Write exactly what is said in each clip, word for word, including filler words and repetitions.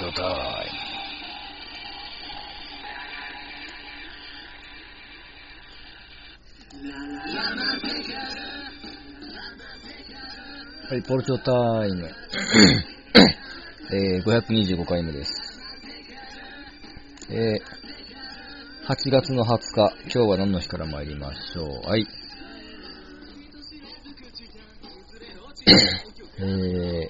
長タイム。はい、ポルチョタイム。えー、ごひゃくにじゅうごかいめです。えー、はちがつのはつか、今日は何の日から参りましょう。はい。えー、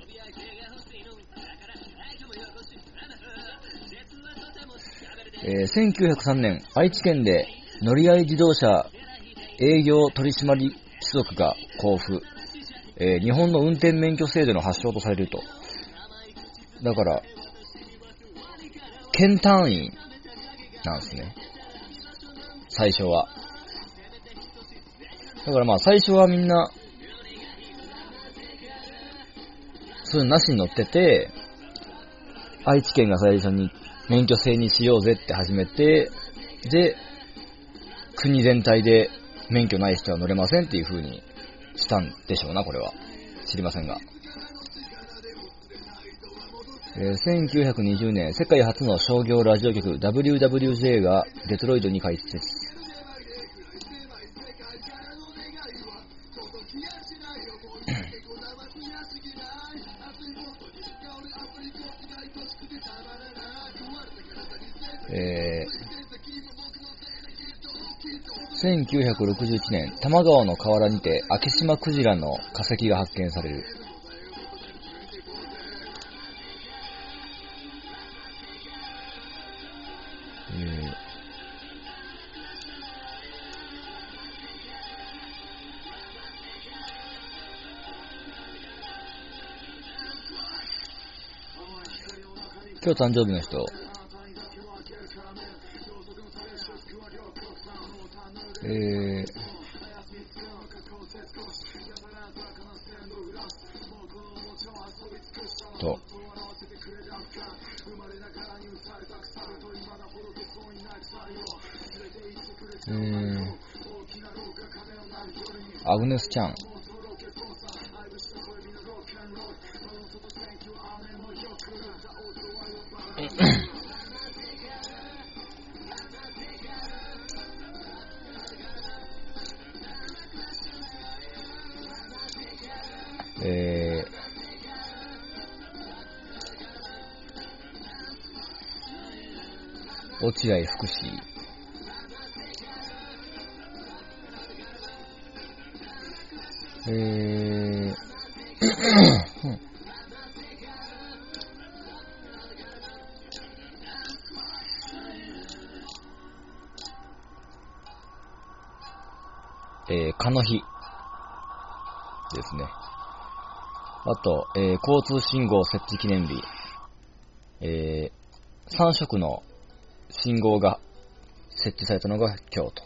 えー、せんきゅうひゃくさんねん、愛知県で乗り合い自動車営業取締士族が交付、えー、日本の運転免許制度の発祥とされると。だから、県単位なんですね。最初は。だからまあ最初はみんな、そういうのなしに乗ってて、愛知県が最初に免許制にしようぜって始めて、で、国全体で免許ない人は乗れませんっていう風にしたんでしょうな、これは。知りませんが。えー、せんきゅうひゃくにじゅうねん、世界初の商業ラジオ局 ダブリューダブリュージェー がデトロイトに開設。えー、せんきゅうひゃくろくじゅういちねん、多摩川の河原にて明島クジラの化石が発見される。えー今日誕生日の人、えー、と、えー、アグネス・チャン、えー、落合福士、えー、えー、かの日ですね。あと、えー、交通信号設置記念日、えー、さん色の信号が設置されたのが今日と。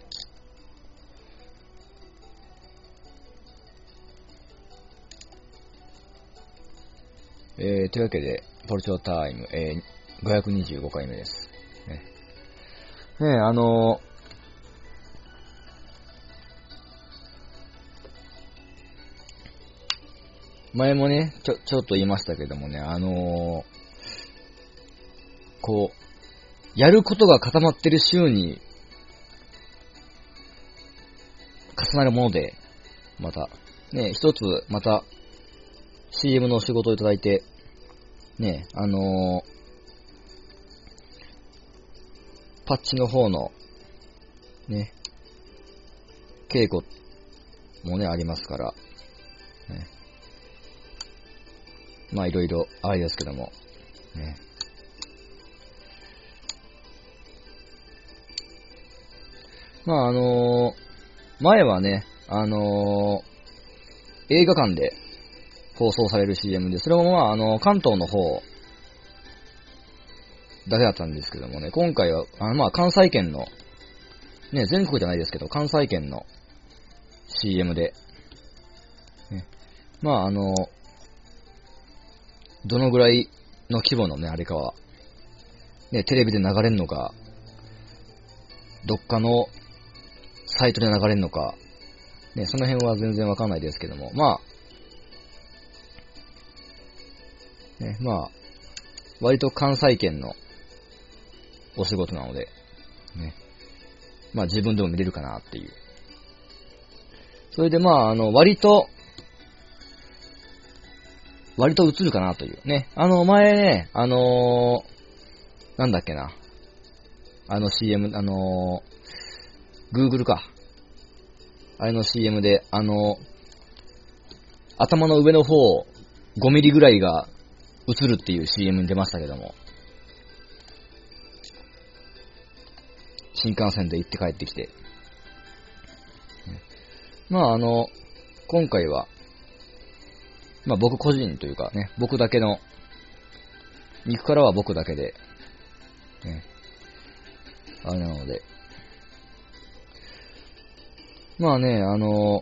えー、というわけで、ポルチョタイム、えー、ごひゃくにじゅうごかいめです。ね、ねえ、あのー、前もね、ちょ、ちょっと言いましたけどもね、あのー、こう、やることが固まってる週に重なるもので、また、ね、一つ、また、シーエム のお仕事をいただいて、ね、あのー、パッチの方の、ね、稽古もね、ありますから、ね、まあいろいろあれですけども、ね。まああのー、前はね、あのー、映画館で放送される シーエム で、それもまああの、関東の方だけだったんですけどもね、今回は、あのまあ関西圏の、ね、全国じゃないですけど、関西圏の シーエム で、ね、まああの、どのぐらいの規模のね、あれかは、ね、テレビで流れるのか、どっかのサイトで流れるのか、ね、その辺は全然わかんないですけども、まあ、ね、まあ、 割と関西圏のお仕事なので、ね。まあ自分でも見れるかなっていう。それでまあ、あの、割と、割と映るかなというね。あの、前ね、あのー、なんだっけな。あの シーエム、あのー、Google か。あれの シーエム で、あのー、頭の上の方、ごミリぐらいが映るっていう シーエム に出ましたけども。新幹線で行って帰ってきて。まああの、今回は、まあ僕個人というかね、僕だけの、肉からは僕だけで、ね、あれなので、まあね、あの、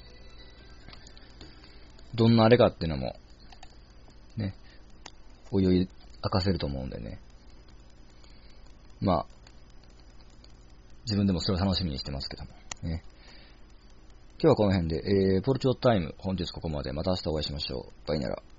どんなあれかっていうのも、ね、おいおい明かせると思うんでね。まあ、自分でもそれを楽しみにしてますけども、ね。今日はこの辺で、えー、ポルチョタイム、本日ここまで。また明日お会いしましょう。バイなら。